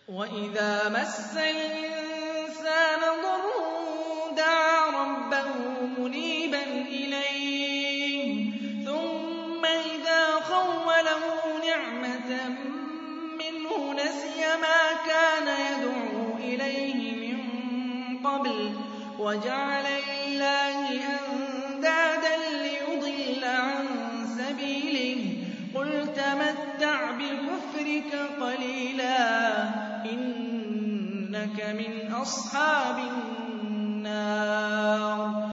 وَإِذَا مَسَّ الْإِنسَانَ ضُرٌّ دَعَا رَبَّهُ مُنِيبًا إِلَيْهِ ثُمَّ إِذَا خَوَّلَهُ نِعْمَةً مِّنْهُ نَسِيَ مَا كَانَ يَدْعُو إِلَيْهِ مِن قَبْلُ وَجَعَلَ لِلَّهِ أَندَادًا لِّيُضِلَّ عَن سَبِيلِهِ ۗ قُلْ تَمَتَّعْ بِكُفْرِكَ قَلِيلًا إِنَّكَ مِنْ أَصْحَابِ النَّارِ